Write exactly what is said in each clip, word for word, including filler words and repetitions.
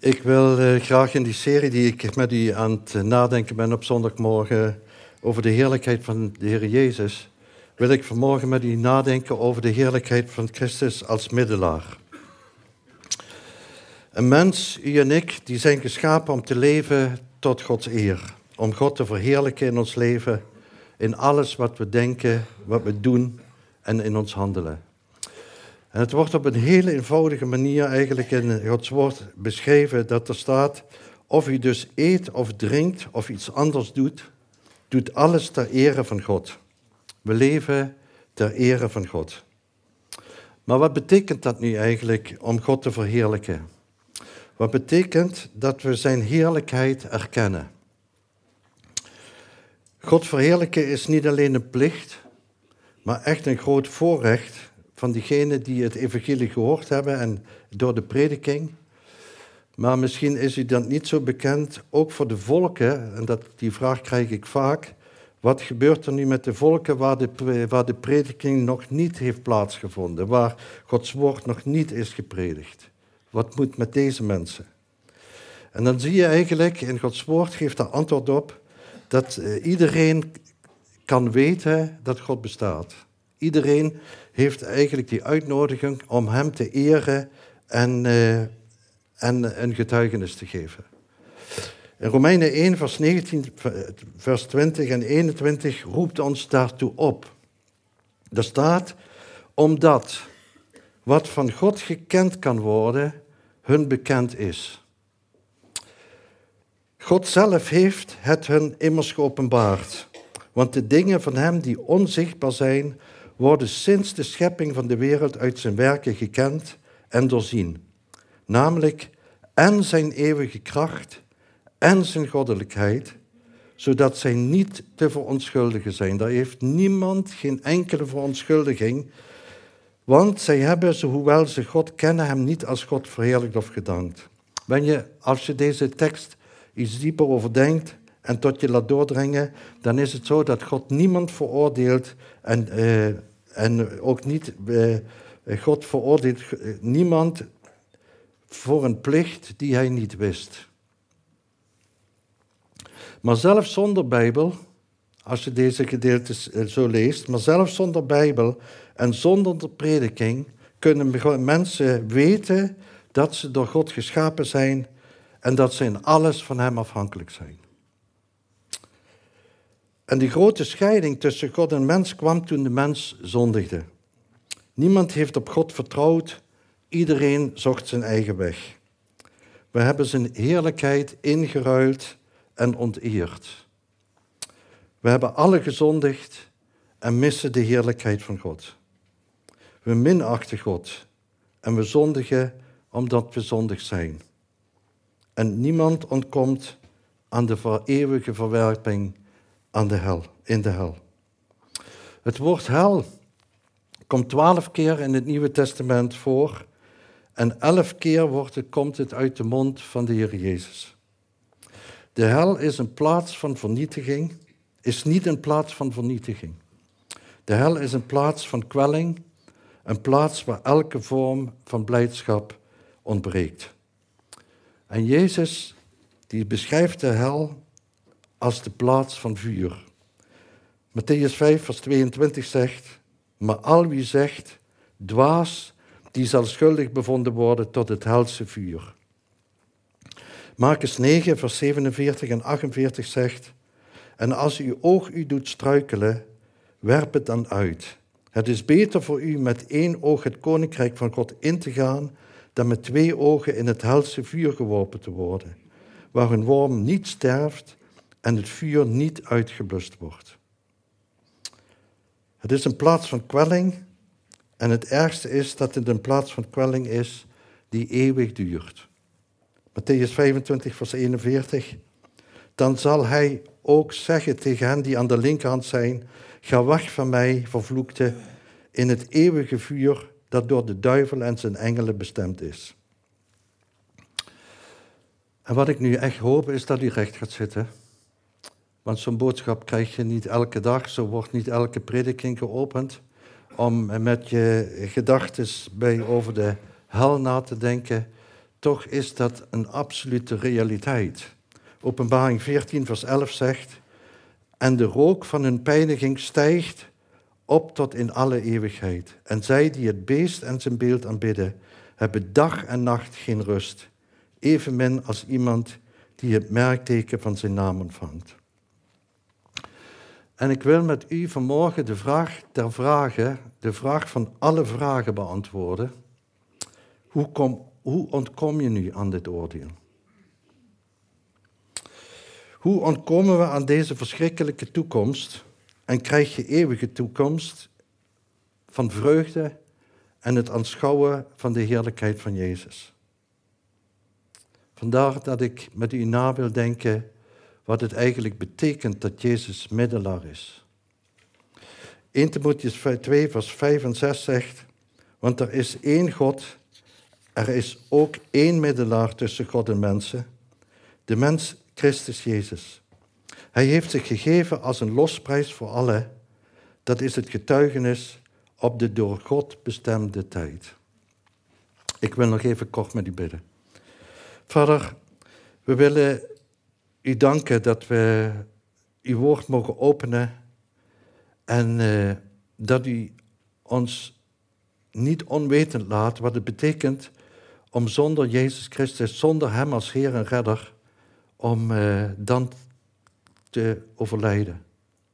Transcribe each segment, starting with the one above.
Ik wil uh, graag in die serie die ik met u aan het nadenken ben op zondagmorgen over de heerlijkheid van de Heer Jezus, wil ik vanmorgen met u nadenken over de heerlijkheid van Christus als middelaar. Een mens, u en ik, die zijn geschapen om te leven tot Gods eer. Om God te verheerlijken in ons leven, in alles wat we denken, wat we doen en in ons handelen. En het wordt op een hele eenvoudige manier eigenlijk in Gods woord beschreven dat er staat: of u dus eet of drinkt of iets anders doet, doet alles ter ere van God. We leven ter ere van God. Maar wat betekent dat nu eigenlijk om God te verheerlijken? Wat betekent dat we zijn heerlijkheid erkennen. God verheerlijken is niet alleen een plicht, maar echt een groot voorrecht van diegenen die het evangelie gehoord hebben en door de prediking. Maar misschien is u dat niet zo bekend, ook voor de volken, en dat, die vraag krijg ik vaak. Wat gebeurt er nu met de volken waar de, waar de prediking nog niet heeft plaatsgevonden, waar Gods woord nog niet is gepredikt? Wat moet met deze mensen? En dan zie je eigenlijk, in Gods woord geeft daar antwoord op, dat uh, iedereen kan weten dat God bestaat. Iedereen heeft eigenlijk die uitnodiging om hem te eren en, uh, en een getuigenis te geven. In Romeinen één, vers negentien, vers twintig en eenentwintig roept ons daartoe op. Er staat, omdat wat van God gekend kan worden, hun bekend is. God zelf heeft het hun immers geopenbaard. Want de dingen van hem die onzichtbaar zijn, worden sinds de schepping van de wereld uit zijn werken gekend en doorzien. Namelijk en zijn eeuwige kracht en zijn goddelijkheid, zodat zij niet te verontschuldigen zijn. Daar heeft niemand geen enkele verontschuldiging, want zij hebben, hoewel ze God kennen, hem niet als God verheerlijkt of gedankt. Ben je, als je deze tekst iets dieper overdenkt en tot je laat doordringen, dan is het zo dat God niemand veroordeelt en, uh, en ook niet, uh, God veroordeelt niemand voor een plicht die hij niet wist. Maar zelfs zonder Bijbel, als je deze gedeeltes zo leest, maar zelfs zonder Bijbel en zonder de prediking kunnen mensen weten dat ze door God geschapen zijn en dat ze in alles van hem afhankelijk zijn. En die grote scheiding tussen God en mens kwam toen de mens zondigde. Niemand heeft op God vertrouwd, iedereen zocht zijn eigen weg. We hebben zijn heerlijkheid ingeruild en onteerd. We hebben alle gezondigd en missen de heerlijkheid van God. We minachten God en we zondigen omdat we zondig zijn. En niemand ontkomt aan de eeuwige verwerping aan de hel, in de hel. Het woord hel komt twaalf keer in het Nieuwe Testament voor en elf keer wordt het, komt het uit de mond van de Heer Jezus. De hel is een plaats van vernietiging, is niet een plaats van vernietiging. De hel is een plaats van kwelling, een plaats waar elke vorm van blijdschap ontbreekt. En Jezus, die beschrijft de hel als de plaats van vuur. Mattheüs vijf, vers tweeëntwintig zegt, maar al wie zegt, dwaas, die zal schuldig bevonden worden tot het helse vuur. Markus negen, vers zevenenveertig en achtenveertig zegt, en als uw oog u doet struikelen, werp het dan uit. Het is beter voor u met één oog het koninkrijk van God in te gaan, dan met twee ogen in het helse vuur geworpen te worden, waar een worm niet sterft en het vuur niet uitgeblust wordt. Het is een plaats van kwelling en het ergste is dat het een plaats van kwelling is die eeuwig duurt. Mattheüs vijfentwintig, vers eenenveertig. Dan zal hij ook zeggen tegen hen die aan de linkerhand zijn, ga weg van mij, vervloekte, in het eeuwige vuur dat door de duivel en zijn engelen bestemd is. En wat ik nu echt hoop is dat u recht gaat zitten. Want zo'n boodschap krijg je niet elke dag, zo wordt niet elke prediking geopend om met je gedachten bij over de hel na te denken. toch is dat een absolute realiteit. Openbaring veertien vers elf zegt, en de rook van hun pijniging stijgt op tot in alle eeuwigheid. En zij die het beest en zijn beeld aanbidden, hebben dag en nacht geen rust. Evenmin als iemand die het merkteken van zijn naam ontvangt. En ik wil met u vanmorgen de vraag der vragen, de vraag van alle vragen beantwoorden. Hoe, kom, hoe ontkom je nu aan dit oordeel? Hoe ontkomen we aan deze verschrikkelijke toekomst en krijg je eeuwige toekomst van vreugde en het aanschouwen van de heerlijkheid van Jezus? Vandaar dat ik met u na wil denken wat het eigenlijk betekent dat Jezus middelaar is. Eerste Timotheüs twee vers vijf en zes zegt, want er is één God, er is ook één middelaar tussen God en mensen, de mens Christus Jezus. Hij heeft zich gegeven als een losprijs voor allen. Dat is het getuigenis op de door God bestemde tijd. Ik wil nog even kort met u bidden. Vader, we willen u danken dat we uw woord mogen openen en uh, dat u ons niet onwetend laat wat het betekent om zonder Jezus Christus, zonder hem als Heer en Redder, om uh, dan te overlijden.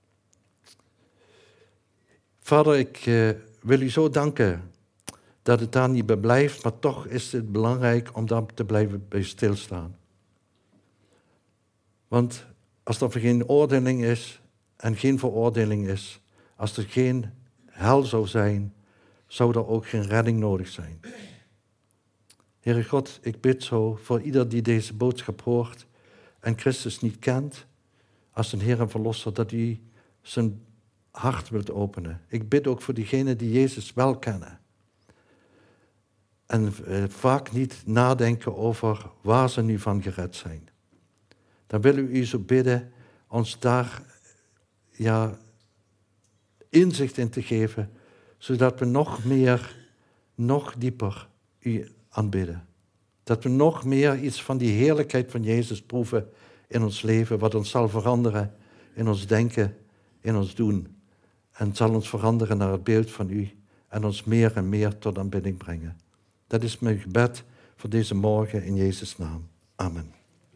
Vader, ik uh, wil u zo danken dat het daar niet bij blijft, maar toch is het belangrijk om daar te blijven bij stilstaan. Want als er geen oordeling is en geen veroordeling is, als er geen hel zou zijn, zou er ook geen redding nodig zijn. Heere God, ik bid zo voor ieder die deze boodschap hoort en Christus niet kent als een Heer en Verlosser, dat u zijn hart wilt openen. Ik bid ook voor diegenen die Jezus wel kennen. En uh, vaak niet nadenken over waar ze nu van gered zijn. Dan willen we u zo bidden ons daar ja, inzicht in te geven, zodat we nog meer, nog dieper u aanbidden. Dat we nog meer iets van die heerlijkheid van Jezus proeven in ons leven, wat ons zal veranderen in ons denken, in ons doen. En zal ons veranderen naar het beeld van u en ons meer en meer tot aanbidding brengen. Dat is mijn gebed voor deze morgen in Jezus' naam. Amen.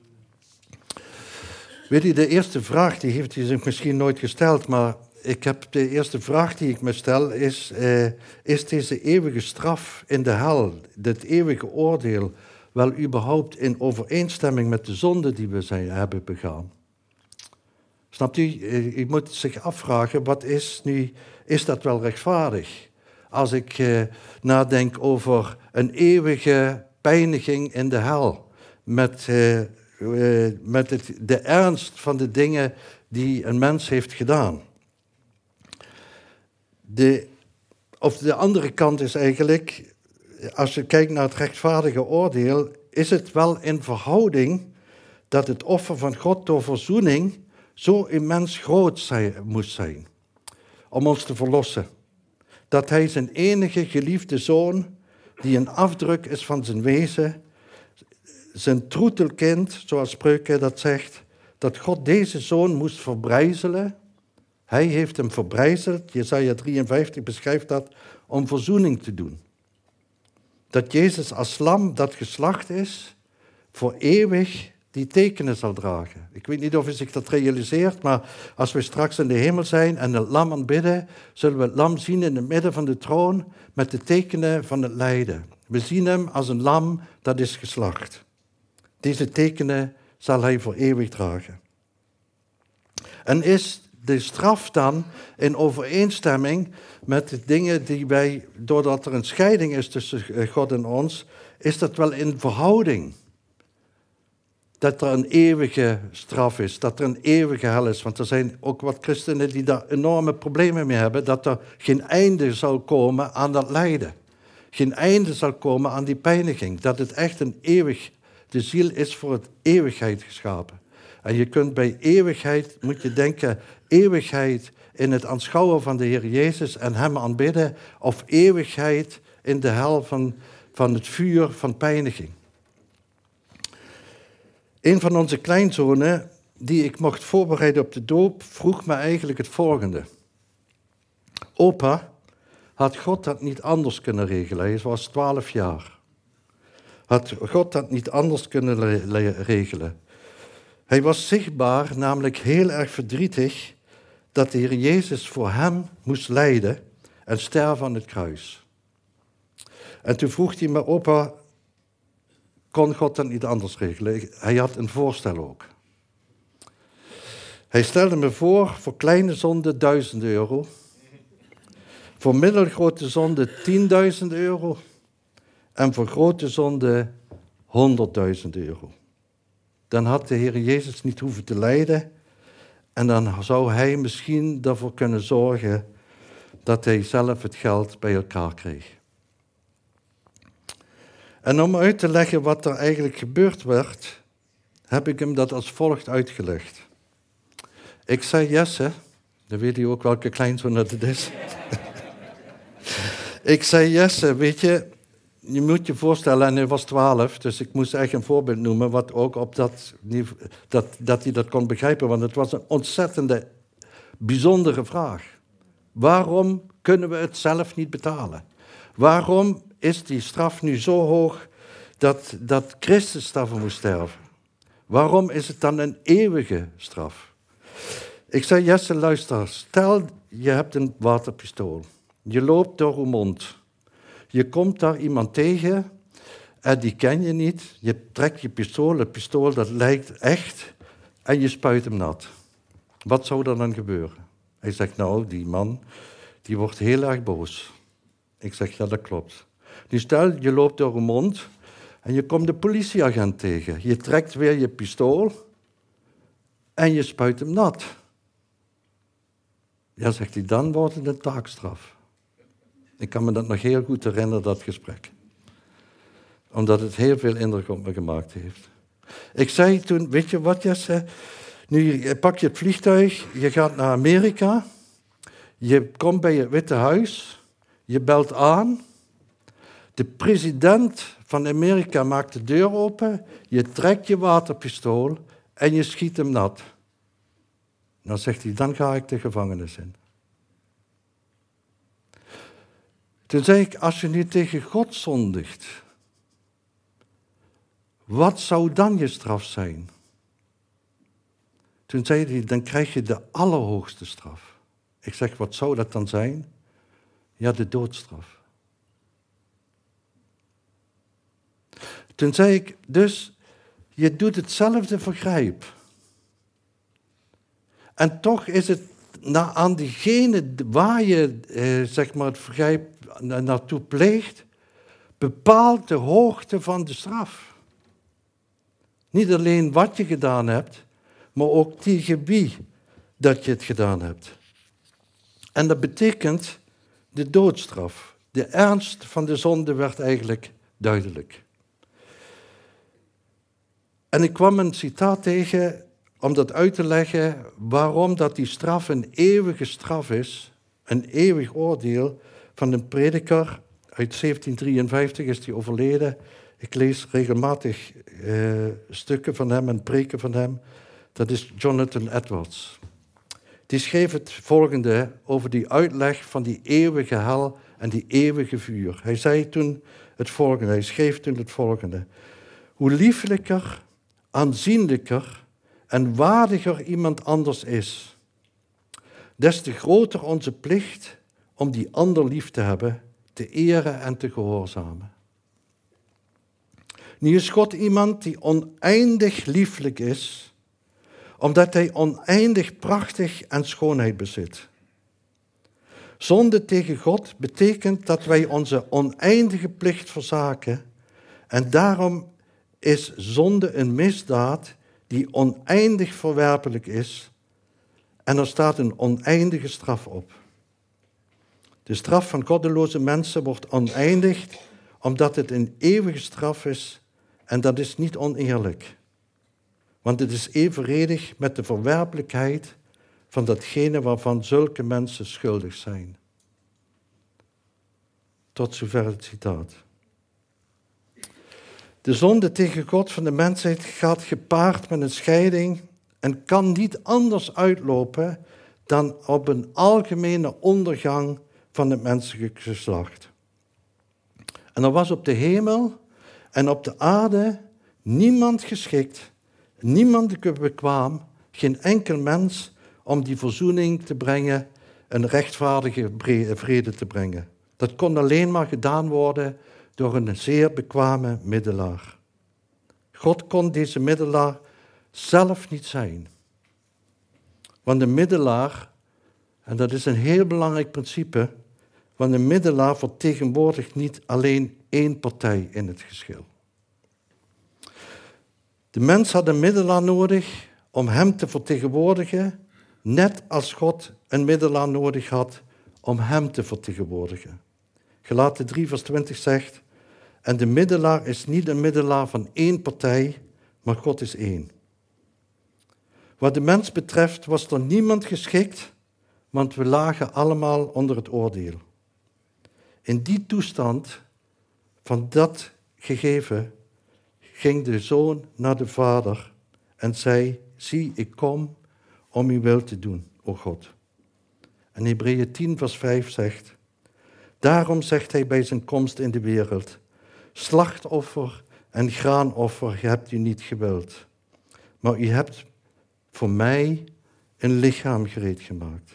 Weet u, de eerste vraag, die heeft u zich misschien nooit gesteld, maar ik heb de eerste vraag die ik me stel is, uh, is deze eeuwige straf in de hel, dit eeuwige oordeel, wel überhaupt in overeenstemming met de zonde die we zijn, hebben begaan? Snapt u? U moet zich afvragen, wat is nu, is dat wel rechtvaardig? Als ik uh, nadenk over een eeuwige pijniging in de hel, met, uh, uh, met het, de ernst van de dingen die een mens heeft gedaan. De, of de andere kant is eigenlijk, als je kijkt naar het rechtvaardige oordeel, is het wel in verhouding dat het offer van God door verzoening zo immens groot zijn, moest zijn om ons te verlossen. Dat hij zijn enige geliefde zoon, die een afdruk is van zijn wezen, zijn troetelkind, zoals Spreuken dat zegt, dat God deze zoon moest verbrijzelen. Hij heeft hem verbrijzeld, Jesaja drieënvijftig beschrijft dat, om verzoening te doen. Dat Jezus als lam dat geslacht is, voor eeuwig die tekenen zal dragen. Ik weet niet of u zich dat realiseert, maar als we straks in de hemel zijn en het lam aanbidden, zullen we het lam zien in het midden van de troon met de tekenen van het lijden. We zien hem als een lam dat is geslacht. Deze tekenen zal hij voor eeuwig dragen. En is de straf dan in overeenstemming met de dingen die wij, doordat er een scheiding is tussen God en ons, is dat wel in verhouding? Dat er een eeuwige straf is, dat er een eeuwige hel is. Want er zijn ook wat christenen die daar enorme problemen mee hebben, dat er geen einde zal komen aan dat lijden. Geen einde zal komen aan die pijniging. Dat het echt een eeuwig, de ziel is voor het eeuwigheid geschapen. En je kunt bij eeuwigheid, moet je denken, eeuwigheid in het aanschouwen van de Heer Jezus en hem aanbidden, of eeuwigheid in de hel van, van het vuur van pijniging. Een van onze kleinzonen, die ik mocht voorbereiden op de doop, vroeg me eigenlijk het volgende. Opa, had God dat niet anders kunnen regelen? Hij was twaalf jaar. Had God dat niet anders kunnen le- le- regelen? Hij was zichtbaar namelijk heel erg verdrietig dat de Heer Jezus voor hem moest lijden en sterven aan het kruis. En toen vroeg hij me, opa, kon God dat niet anders regelen? Hij had een voorstel ook. Hij stelde me voor, voor kleine zonden duizend euro. Voor middelgrote zonden tienduizend euro. En voor grote zonden honderdduizend euro. Dan had de Heer Jezus niet hoeven te lijden. En dan zou hij misschien ervoor kunnen zorgen dat hij zelf het geld bij elkaar kreeg. En om uit te leggen wat er eigenlijk gebeurd werd, heb ik hem dat als volgt uitgelegd. Ik zei Jesse, dan weet hij ook welke kleinzoon dat het is. Ik zei Jesse, weet je, je moet je voorstellen, en hij was twaalf, dus ik moest echt een voorbeeld noemen, wat ook op dat niveau, dat, dat hij dat kon begrijpen, want het was een ontzettende, bijzondere vraag. Waarom kunnen we het zelf niet betalen? Waarom is die straf nu zo hoog dat, dat Christus daarvoor moest sterven? Waarom is het dan een eeuwige straf? Ik zei, Jesse, luister, stel je hebt een waterpistool. Je loopt door Roermond. Je komt daar iemand tegen en die ken je niet. Je trekt je pistool, het pistool dat lijkt echt en je spuit hem nat. Wat zou er dan gebeuren? Hij zegt, nou, die man die wordt heel erg boos. Ik zeg, ja, dat klopt. Nu stel, je loopt door Roermond en je komt de politieagent tegen. Je trekt weer je pistool en je spuit hem nat. Ja, zegt hij, dan wordt het een taakstraf. Ik kan me dat nog heel goed herinneren, dat gesprek. Omdat het heel veel indruk op me gemaakt heeft. Ik zei toen, weet je wat Jesse? Nu pak je het vliegtuig, je gaat naar Amerika. Je komt bij het Witte Huis. Je belt aan. De president van Amerika maakt de deur open. Je trekt je waterpistool en je schiet hem nat. Dan zegt hij, dan ga ik de gevangenis in. Toen zei ik, als je nu tegen God zondigt, wat zou dan je straf zijn? Toen zei hij, dan krijg je de allerhoogste straf. Ik zeg, wat zou dat dan zijn? Ja, de doodstraf. Toen zei ik, dus je doet hetzelfde vergrijp. En toch is het na, aan diegene waar je eh, zeg maar het vergrijp naartoe pleegt, bepaalt de hoogte van de straf. Niet alleen wat je gedaan hebt, maar ook tegen wie dat je het gedaan hebt. En dat betekent de doodstraf. De ernst van de zonde werd eigenlijk duidelijk. En ik kwam een citaat tegen om dat uit te leggen waarom dat die straf een eeuwige straf is, een eeuwig oordeel van een prediker. Uit zeventien drieënvijftig is hij overleden. Ik lees regelmatig uh, stukken van hem en preken van hem. Dat is Jonathan Edwards. Die schreef het volgende over die uitleg van die eeuwige hel en die eeuwige vuur. Hij zei toen het volgende, hij schreef toen het volgende. Hoe lieflijker, aanzienlijker en waardiger iemand anders is, des te groter onze plicht om die ander lief te hebben, te eren en te gehoorzamen. Nu is God iemand die oneindig lieflijk is, omdat hij oneindig prachtig en schoonheid bezit. Zonde tegen God betekent dat wij onze oneindige plicht verzaken en daarom is zonde een misdaad die oneindig verwerpelijk is en er staat een oneindige straf op. De straf van goddeloze mensen wordt oneindig omdat het een eeuwige straf is en dat is niet oneerlijk. Want het is evenredig met de verwerpelijkheid van datgene waarvan zulke mensen schuldig zijn. Tot zover het citaat. De zonde tegen God van de mensheid gaat gepaard met een scheiding en kan niet anders uitlopen dan op een algemene ondergang van het menselijke geslacht. En er was op de hemel en op de aarde niemand geschikt, niemand bekwaam, geen enkel mens om die verzoening te brengen, een rechtvaardige vrede te brengen. Dat kon alleen maar gedaan worden door een zeer bekwame middelaar. God kon deze middelaar zelf niet zijn. Want de middelaar, en dat is een heel belangrijk principe, want een middelaar vertegenwoordigt niet alleen één partij in het geschil. De mens had een middelaar nodig om hem te vertegenwoordigen, net als God een middelaar nodig had om hem te vertegenwoordigen. Galaten drie vers twintig zegt, en de middelaar is niet een middelaar van één partij, maar God is één. Wat de mens betreft was er niemand geschikt, want we lagen allemaal onder het oordeel. In die toestand van dat gegeven ging de zoon naar de vader en zei, zie, ik kom om uw wil te doen, o God. En Hebreeën tien vers vijf zegt, daarom zegt hij bij zijn komst in de wereld, slachtoffer en graanoffer hebt u niet gewild, maar u hebt voor mij een lichaam gereed gemaakt.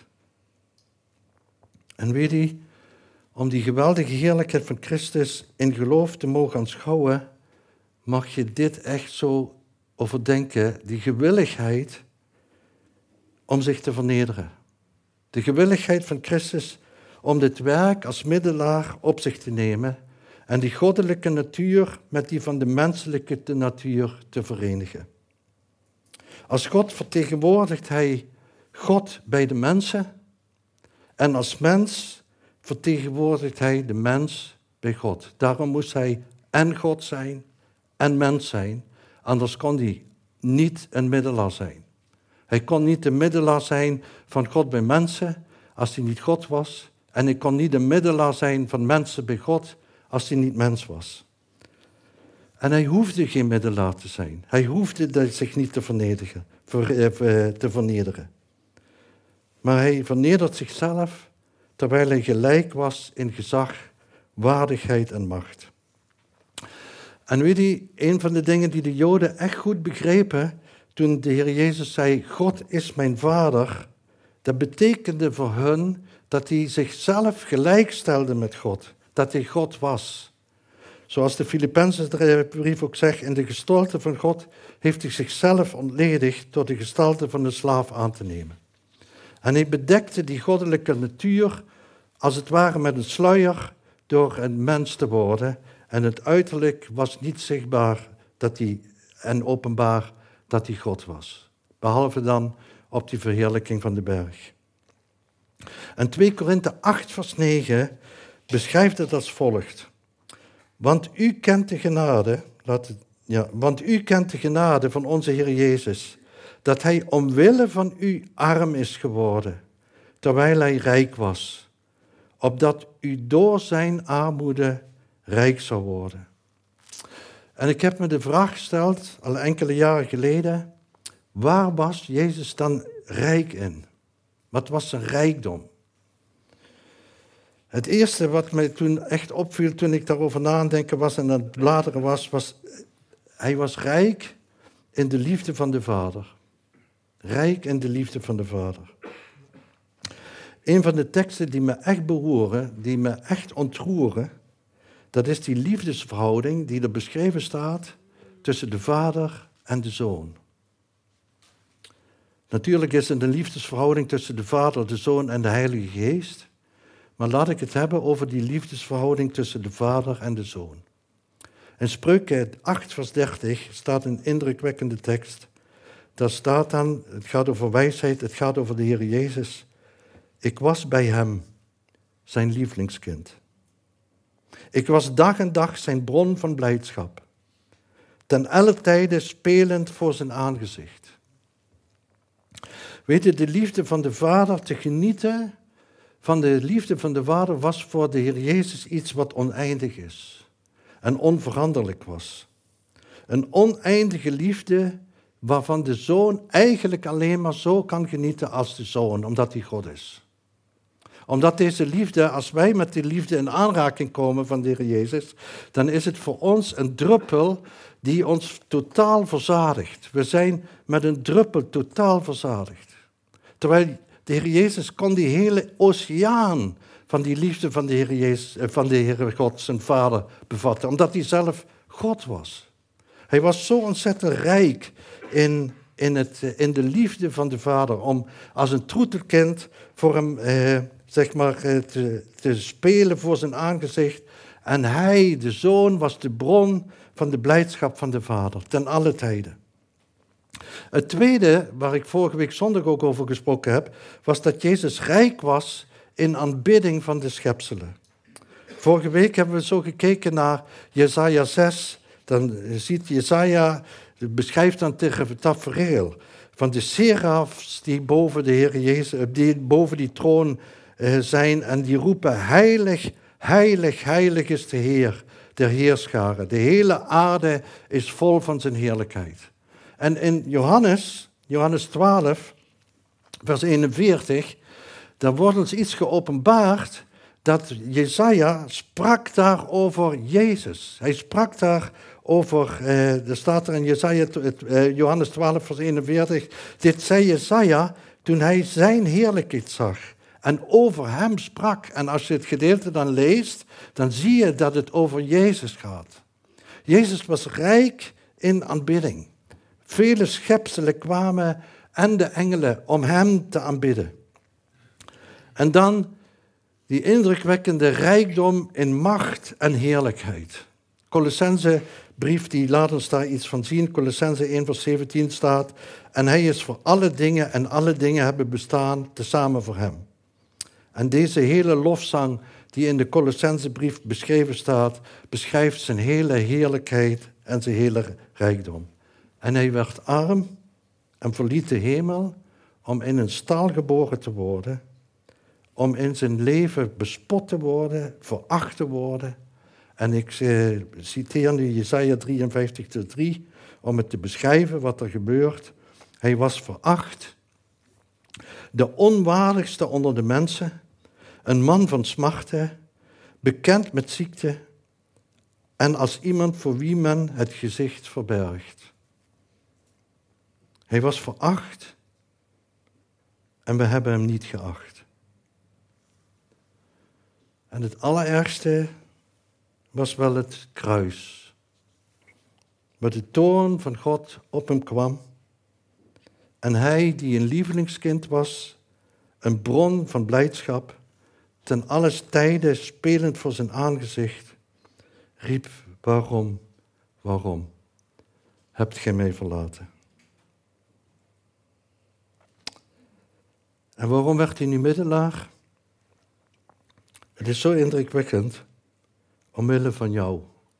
En weet u, om die geweldige heerlijkheid van Christus in geloof te mogen aanschouwen, mag je dit echt zo overdenken, die gewilligheid om zich te vernederen. De gewilligheid van Christus om dit werk als middelaar op zich te nemen en die goddelijke natuur met die van de menselijke natuur te verenigen. Als God vertegenwoordigt hij God bij de mensen en als mens vertegenwoordigt hij de mens bij God. Daarom moest hij en God zijn en mens zijn, anders kon hij niet een middelaar zijn. Hij kon niet de middelaar zijn van God bij mensen als hij niet God was. En hij kon niet de middelaar zijn van mensen bij God als hij niet mens was. En hij hoefde geen middelaar te zijn. Hij hoefde zich niet te vernederen. Te vernederen. Maar hij vernedert zichzelf terwijl hij gelijk was in gezag, waardigheid en macht. En weet je, een van de dingen die de Joden echt goed begrepen toen de Heer Jezus zei, God is mijn vader, dat betekende voor hun dat hij zichzelf gelijkstelde met God, dat hij God was. Zoals de Filippenzenbrief ook zegt, in de gestalte van God heeft hij zichzelf ontledigd door de gestalte van een slaaf aan te nemen. En hij bedekte die goddelijke natuur als het ware met een sluier door een mens te worden. En het uiterlijk was niet zichtbaar dat hij, en openbaar dat hij God was. Behalve dan op die verheerlijking van de berg. En twee Korinthe acht vers negen beschrijft het als volgt. Want u kent de genade, laat het, ja, want u kent de genade van onze Heer Jezus, dat hij omwille van u arm is geworden, terwijl hij rijk was, opdat u door zijn armoede rijk zou worden. En ik heb me de vraag gesteld, al enkele jaren geleden, waar was Jezus dan rijk in? Wat was zijn rijkdom? Het eerste wat mij toen echt opviel, toen ik daarover nadenken was en aan het bladeren was, was, hij was rijk in de liefde van de Vader. Rijk in de liefde van de Vader. Een van de teksten die me echt beroeren, die me echt ontroeren, dat is die liefdesverhouding die er beschreven staat tussen de Vader en de Zoon. Natuurlijk is het een liefdesverhouding tussen de Vader, de Zoon en de Heilige Geest. Maar laat ik het hebben over die liefdesverhouding tussen de Vader en de Zoon. In Spreuken acht vers dertig staat een indrukwekkende tekst. Daar staat dan, het gaat over wijsheid, het gaat over de Heer Jezus. Ik was bij hem, zijn lievelingskind. Ik was dag en dag zijn bron van blijdschap. Ten alle tijde spelend voor zijn aangezicht. Weet je, de liefde van de Vader te genieten, van de liefde van de Vader was voor de Heer Jezus iets wat oneindig is en onveranderlijk was. Een oneindige liefde waarvan de Zoon eigenlijk alleen maar zo kan genieten als de Zoon, omdat hij God is. Omdat deze liefde, als wij met die liefde in aanraking komen van de Heer Jezus, dan is het voor ons een druppel die ons totaal verzadigt. We zijn met een druppel totaal verzadigd. Terwijl de Heer Jezus kon die hele oceaan van die liefde van de Heer Jezus, van de Heer God, zijn Vader, bevatten, omdat hij zelf God was. Hij was zo ontzettend rijk in, in, het, in de liefde van de Vader, om als een troetelkind voor hem eh, zeg maar, eh, te, te spelen voor zijn aangezicht. En hij, de Zoon, was de bron van de blijdschap van de Vader, ten alle tijden. Het tweede, waar ik vorige week zondag ook over gesproken heb, was dat Jezus rijk was in aanbidding van de schepselen. Vorige week hebben we zo gekeken naar Jesaja zes. Dan ziet Jesaja, beschrijft dan tegen het tafereel van de serafs die boven de Heer Jezus, die boven die troon zijn en die roepen: heilig, heilig, heilig is de Heer der heerscharen. De hele aarde is vol van zijn heerlijkheid. En in Johannes, Johannes twaalf, vers eenenveertig, daar wordt ons iets geopenbaard dat Jesaja sprak daar over Jezus. Hij sprak daar over, eh, er staat er in Jesaja, eh, Johannes twaalf, vers eenenveertig, dit zei Jesaja toen hij zijn heerlijkheid zag en over hem sprak. En als je het gedeelte dan leest, dan zie je dat het over Jezus gaat. Jezus was rijk in aanbidding. Vele schepselen kwamen en de engelen om hem te aanbidden. En dan die indrukwekkende rijkdom in macht en heerlijkheid. Colossense brief, die laat ons daar iets van zien. Colossense één vers zeventien staat: en hij is voor alle dingen en alle dingen hebben bestaan, tezamen voor hem. En deze hele lofzang die in de Colossense brief beschreven staat, beschrijft zijn hele heerlijkheid en zijn hele rijkdom. En hij werd arm en verliet de hemel om in een stal geboren te worden, om in zijn leven bespot te worden, veracht te worden. En ik eh, citeer nu Jesaja drieënvijftig vers drie, om het te beschrijven wat er gebeurt. Hij was veracht, de onwaardigste onder de mensen, een man van smarten, bekend met ziekte en als iemand voor wie men het gezicht verbergt. Hij was veracht en we hebben hem niet geacht. En het allerergste was wel het kruis, waar de toorn van God op hem kwam. En hij, die een lievelingskind was, een bron van blijdschap, ten alles tijde spelend voor zijn aangezicht, riep: waarom, waarom hebt gij mij verlaten? En waarom werd hij nu middelaar? Het is zo indrukwekkend, omwille van jou.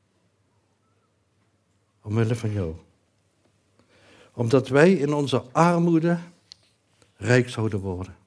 Omwille van jou. Omdat wij in onze armoede rijk zouden worden.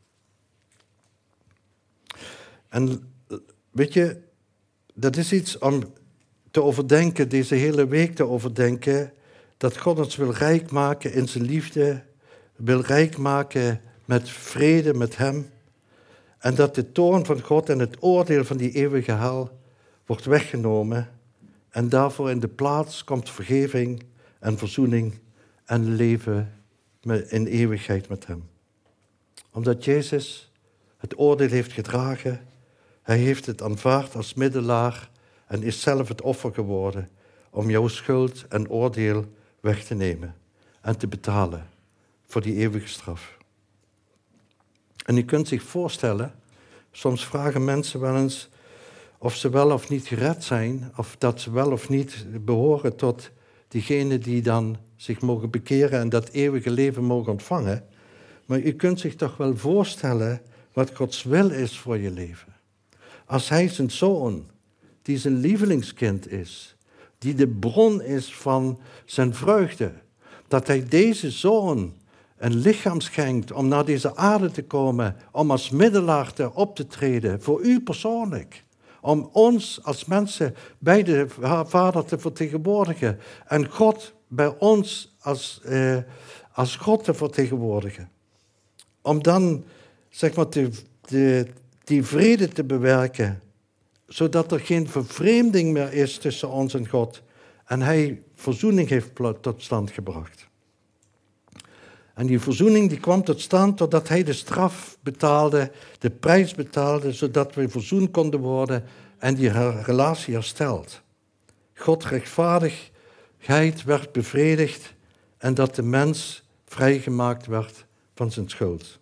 En weet je, dat is iets om te overdenken, deze hele week te overdenken, dat God ons wil rijk maken in zijn liefde, wil rijk maken met vrede met hem. En dat de toorn van God en het oordeel van die eeuwige hel wordt weggenomen. En daarvoor in de plaats komt vergeving en verzoening en leven in eeuwigheid met hem. Omdat Jezus het oordeel heeft gedragen, hij heeft het aanvaard als middelaar en is zelf het offer geworden om jouw schuld en oordeel weg te nemen en te betalen voor die eeuwige straf. En je kunt zich voorstellen, soms vragen mensen wel eens of ze wel of niet gered zijn, of dat ze wel of niet behoren tot diegenen die dan zich mogen bekeren en dat eeuwige leven mogen ontvangen. Maar u kunt zich toch wel voorstellen wat Gods wil is voor je leven. Als hij zijn zoon, die zijn lievelingskind is, die de bron is van zijn vreugde, dat hij deze zoon een lichaam schenkt om naar deze aarde te komen, om als middelaar te op te treden, voor u persoonlijk. om ons als mensen bij de Vader te vertegenwoordigen en God bij ons als, eh, als God te vertegenwoordigen. Om dan, zeg maar, de, de, die vrede te bewerken, zodat er geen vervreemding meer is tussen ons en God. En hij verzoening heeft tot stand gebracht. En die verzoening die kwam tot stand doordat hij de straf betaalde, de prijs betaalde, zodat we verzoend konden worden en die relatie hersteld. God rechtvaardigheid werd bevredigd en dat de mens vrijgemaakt werd van zijn schuld.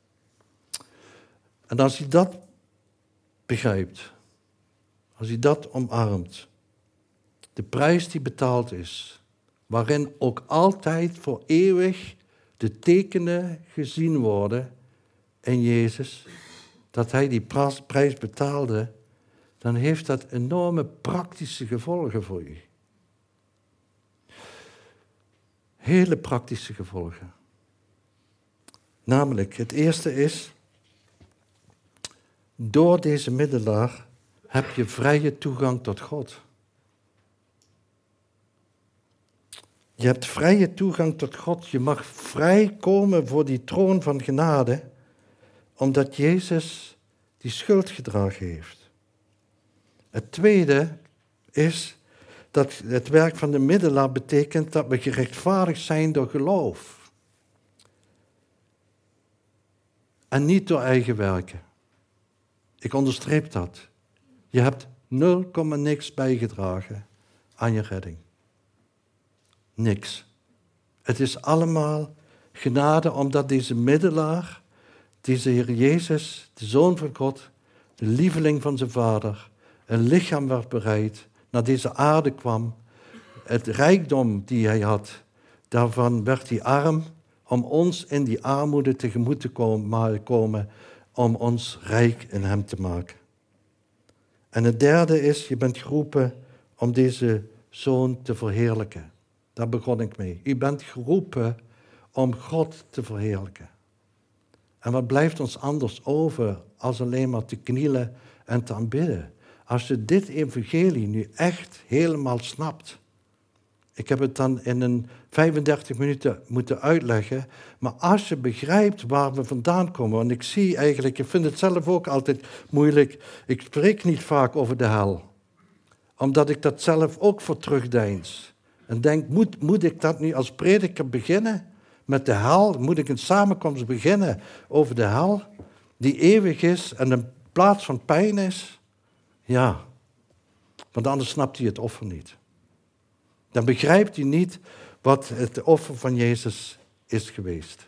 En als hij dat begrijpt, als hij dat omarmt, de prijs die betaald is, waarin ook altijd voor eeuwig de tekenen gezien worden in Jezus, dat hij die prijs betaalde, dan heeft dat enorme praktische gevolgen voor u. Hele praktische gevolgen. Namelijk, het eerste is, door deze middelaar heb je vrije toegang tot God. Je hebt vrije toegang tot God. Je mag vrij komen voor die troon van genade, omdat Jezus die schuld gedragen heeft. Het tweede is dat het werk van de middelaar betekent dat we gerechtvaardigd zijn door geloof. En niet door eigen werken. Ik onderstreep dat. Je hebt nul komma niks bijgedragen aan je redding. Niks. Het is allemaal genade omdat deze middelaar, deze Heer Jezus, de Zoon van God, de lieveling van zijn Vader, een lichaam werd bereid, naar deze aarde kwam. Het rijkdom die hij had, daarvan werd hij arm om ons in die armoede tegemoet te komen, om ons rijk in hem te maken. En het derde is, je bent geroepen om deze Zoon te verheerlijken. Daar begon ik mee. U bent geroepen om God te verheerlijken. En wat blijft ons anders over als alleen maar te knielen en te aanbidden? Als je dit evangelie nu echt helemaal snapt. Ik heb het dan in een vijfendertig minuten moeten uitleggen. Maar als je begrijpt waar we vandaan komen. Want ik zie eigenlijk, ik vind het zelf ook altijd moeilijk. Ik spreek niet vaak over de hel. Omdat ik dat zelf ook voor terugdeins. En denk, moet, moet ik dat nu als prediker beginnen met de hel? Moet ik een samenkomst beginnen over de hel? Die eeuwig is en een plaats van pijn is? Ja, want anders snapt hij het offer niet. Dan begrijpt hij niet wat het offer van Jezus is geweest.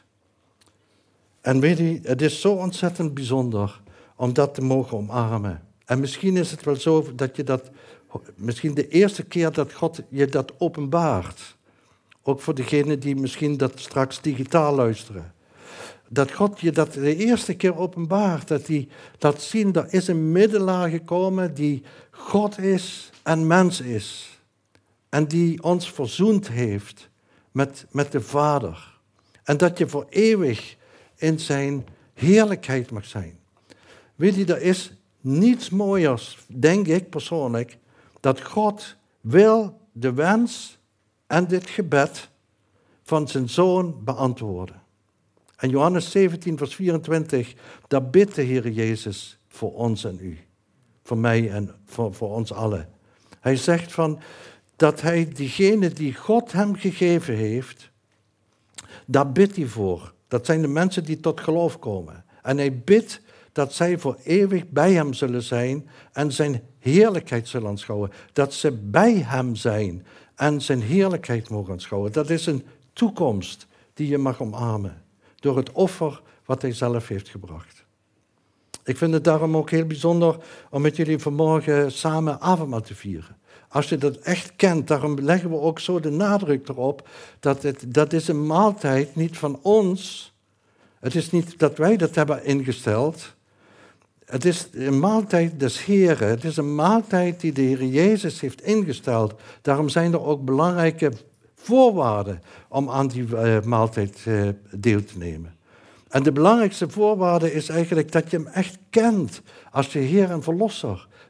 En weet je, het is zo ontzettend bijzonder om dat te mogen omarmen. En misschien is het wel zo dat je dat, misschien de eerste keer dat God je dat openbaart. Ook voor degenen die misschien dat straks digitaal luisteren. Dat God je dat de eerste keer openbaart. Dat hij laat zien, er is een middelaar gekomen die God is en mens is. En die ons verzoend heeft met, met de Vader. En dat je voor eeuwig in zijn heerlijkheid mag zijn. Weet je, er is niets mooiers, denk ik persoonlijk, dat God wil de wens en dit gebed van zijn Zoon beantwoorden. En Johannes zeventien, vers vierentwintig, daar bidt de Heer Jezus voor ons en u. Voor mij en voor, voor ons allen. Hij zegt van dat hij diegene die God hem gegeven heeft, daar bidt hij voor. Dat zijn de mensen die tot geloof komen. En hij bidt dat zij voor eeuwig bij hem zullen zijn en zijn heerlijkheid zullen aanschouwen. Dat ze bij hem zijn en zijn heerlijkheid mogen aanschouwen. Dat is een toekomst die je mag omarmen. Door het offer wat hij zelf heeft gebracht. Ik vind het daarom ook heel bijzonder om met jullie vanmorgen samen avondmaal te vieren. Als je dat echt kent, daarom leggen we ook zo de nadruk erop dat het, dat is een maaltijd niet van ons. Het is niet dat wij dat hebben ingesteld. Het is een maaltijd des Heren. Het is een maaltijd die de Heer Jezus heeft ingesteld. Daarom zijn er ook belangrijke voorwaarden om aan die uh, maaltijd uh, deel te nemen. En de belangrijkste voorwaarde is eigenlijk dat je hem echt kent als je Heer en Verlosser.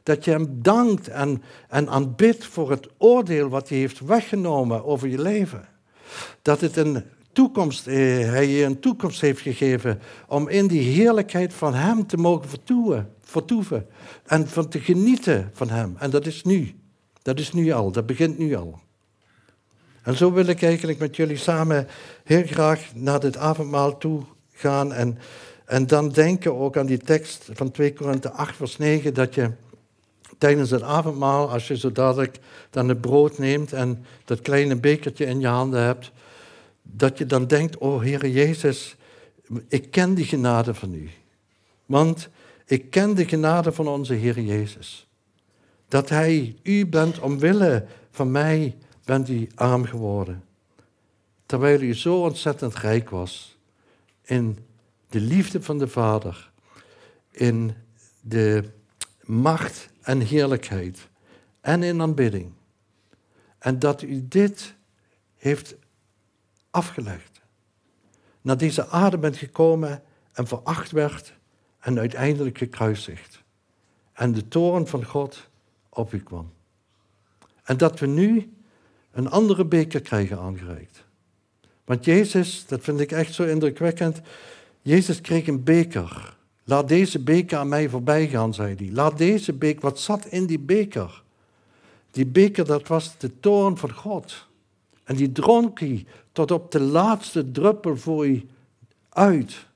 Dat je hem dankt en, en aanbidt voor het oordeel wat hij heeft weggenomen over je leven. Dat het een toekomst, eh, hij je een toekomst heeft gegeven om in die heerlijkheid van hem te mogen vertoeven, vertoeven. En van te genieten van hem. En dat is nu. Dat is nu al. Dat begint nu al. En zo wil ik eigenlijk met jullie samen heel graag naar dit avondmaal toe gaan. En, en dan denken ook aan die tekst van twee Korinthe acht vers negen. Dat je tijdens het avondmaal, als je zo dadelijk dan het brood neemt en dat kleine bekertje in je handen hebt. Dat je dan denkt, oh Heere Jezus, ik ken die genade van u. Want ik ken de genade van onze Heer Jezus. Dat hij, u bent omwille van mij, bent u arm geworden. Terwijl u zo ontzettend rijk was in de liefde van de Vader, in de macht en heerlijkheid en in aanbidding. En dat u dit heeft afgelegd. Naar deze aarde bent gekomen en veracht werd en uiteindelijk gekruisigd. En de toorn van God op u kwam. En dat we nu een andere beker krijgen aangereikt. Want Jezus, dat vind ik echt zo indrukwekkend, Jezus kreeg een beker. Laat deze beker aan mij voorbij gaan, zei hij. Laat deze beker, wat zat in die beker? Die beker, dat was de toorn van God. En die dronk hij tot op de laatste druppel voor u uit.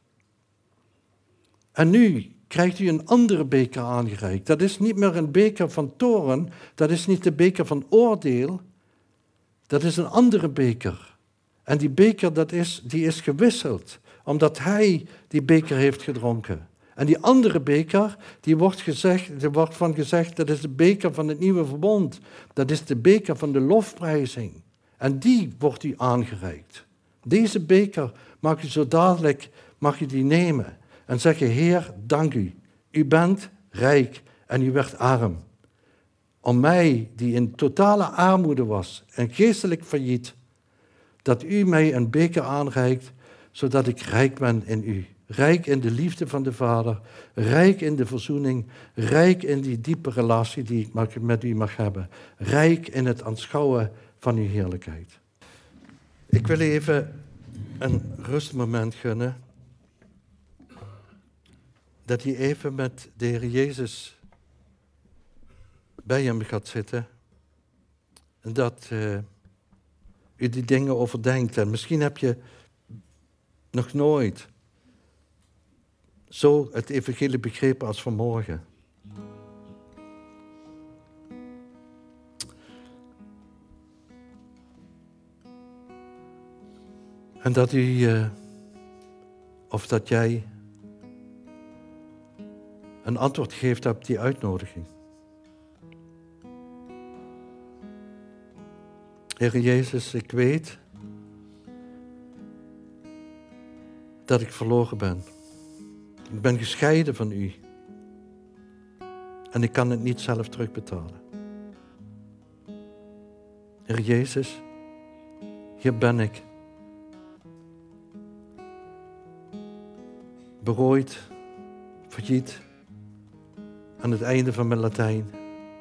En nu krijgt u een andere beker aangereikt. Dat is niet meer een beker van toorn, dat is niet de beker van oordeel, dat is een andere beker. En die beker, dat is, die is gewisseld, omdat hij die beker heeft gedronken. En die andere beker, die wordt, gezegd, er wordt van gezegd, dat is de beker van het nieuwe verbond. Dat is de beker van de lofprijzing. En die wordt u aangereikt. Deze beker mag u zo dadelijk mag u die nemen. En zeggen, Heer, dank u. U bent rijk en u werd arm. Om mij, die in totale armoede was en geestelijk failliet, dat u mij een beker aanreikt, zodat ik rijk ben in u. Rijk in de liefde van de Vader, rijk in de verzoening, rijk in die diepe relatie die ik met u mag hebben. Rijk in het aanschouwen van uw heerlijkheid. Ik wil even een rustmoment gunnen. Dat hij even met de Heer Jezus bij hem gaat zitten. En dat uh, u die dingen overdenkt. En misschien heb je nog nooit zo het evangelie begrepen als vanmorgen. En dat u, uh, of dat jij een antwoord geeft op die uitnodiging. Heer Jezus, ik weet dat ik verloren ben. Ik ben gescheiden van u. En ik kan het niet zelf terugbetalen. Heer Jezus, hier ben ik. Berooid, failliet, aan het einde van mijn Latijn.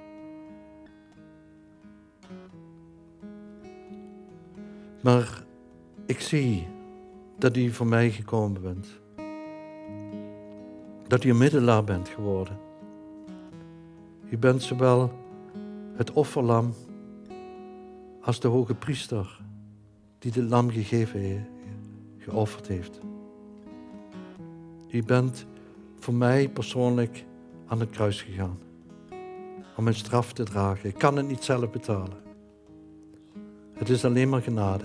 Maar ik zie dat u voor mij gekomen bent. Dat u een middelaar bent geworden. U bent zowel het offerlam als de hoge priester die het lam gegeven, geofferd heeft. U bent voor mij persoonlijk aan het kruis gegaan. Om mijn straf te dragen. Ik kan het niet zelf betalen. Het is alleen maar genade.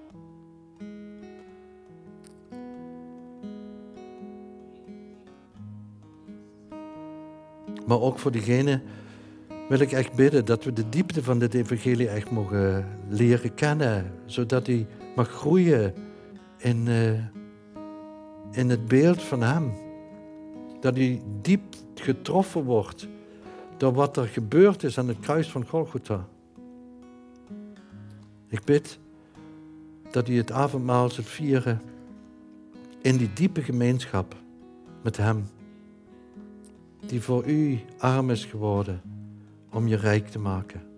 Maar ook voor diegenen wil ik echt bidden dat we de diepte van dit evangelie echt mogen leren kennen. Zodat hij mag groeien in, uh, in het beeld van hem. Dat hij diep getroffen wordt door wat er gebeurd is aan het kruis van Golgotha. Ik bid dat u het avondmaal zult vieren in die diepe gemeenschap met hem. Die voor u arm is geworden om je rijk te maken.